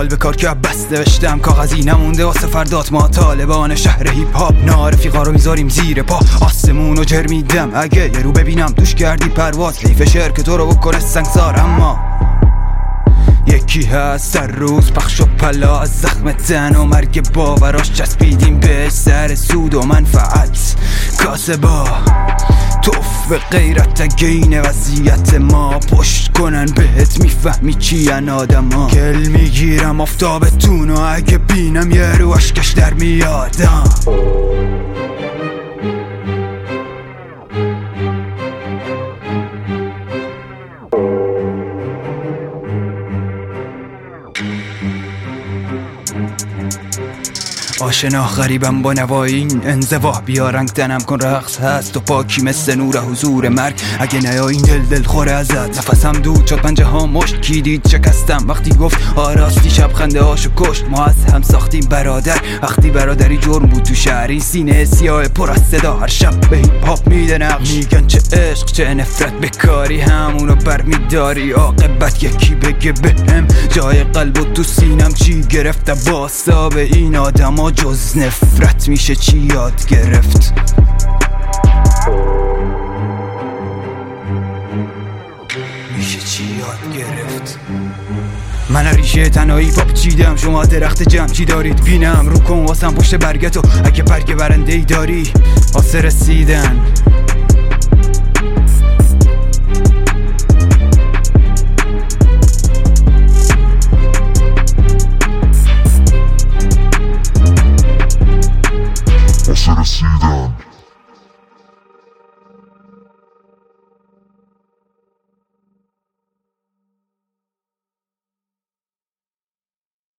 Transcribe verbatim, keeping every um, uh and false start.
حال به کار که بس نوشتم کاغذی نمونده واسه فردات. ما طالبان شهر هیپ هاپ، اینا رفیقا رو میذاریم زیر پا. آسمون رو جر میدم اگه یه رو ببینم توش کردی پرواز. لیف شعر که تو رو بکنه سنگسار، اما یکی هست در روز پخش و پلا از زخم تن و مرگ باوراش چسبیدیم به سر سود و منفعت. کاسبا توف به غیرت اگه این وضعیت ما پشت کنن بهت میفهمی چی ان آدم ها. گل میگیرم آفتابتون و اگه بینم یه رو اشکش در میادم. آشنا غریبم با نوای این انزوا، بیا رنگ تنم کن رقص هست و پاکی مثل نور حضور مرگ. اگه نیا این دل دل خوره ازت، نفسم دود شد پنجه ها مشت. کی دید شکستم وقتی گفت آراستی شب خنده هاشو کشت. ما از هم ساختیم برادر وقتی برادری جرم بود تو شهر. این سینه سیاه پر از صدا هر شب به هیپ هاپ میده نقش. میگن چه عشق چه نفرت بکاری، همونو برمیداری عاقبت یکی بگه بهم جای قلب و تو سینم چی گرفته. باسا به این آدم جز نفرت میشه چی یاد گرفت. میشه چی یاد گرفت. من ریشه تنهایی پاپ چیدم، شما درخت جمع چی دارید بینم. رو کن واسم پشت برگتو اگه برگ برنده ای داری واسه رسیدن. رسیدم